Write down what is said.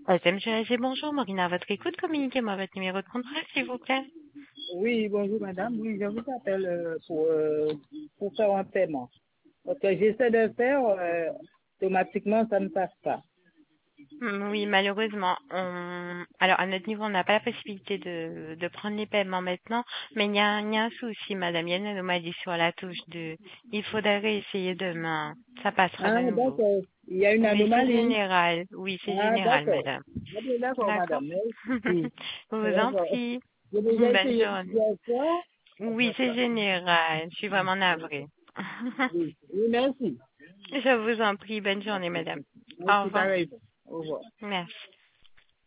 SMGAG, bonjour, Morina, à votre écoute, communiquez-moi votre numéro de contrat, s'il vous plaît. Oui, bonjour madame. Oui, je vous appelle pour faire un paiement. Parce que j'essaie de faire, automatiquement, ça ne passe pas. Oui, malheureusement, alors à notre niveau, on n'a pas la possibilité de prendre les paiements maintenant, mais il y a un souci, madame. Il y a une anomalie sur la touche de, il faudrait réessayer demain. Ça passera de Ah, nouveau. d'accord. Il y a une Mais c'est anomalie. général. Oui, c'est Ah, général, d'accord. madame. Ah, bien, d'accord, D'accord? madame. Merci. Je vous en D'accord. prie. J'ai déjà Bonne essayé journée. plusieurs fois. Ça ne Oui, passe c'est pas. général. Je suis vraiment navrée. Oui, oui, merci. Je vous en prie. Bonne journée, madame. Au Merci, revoir. pareil. Au revoir. Merci.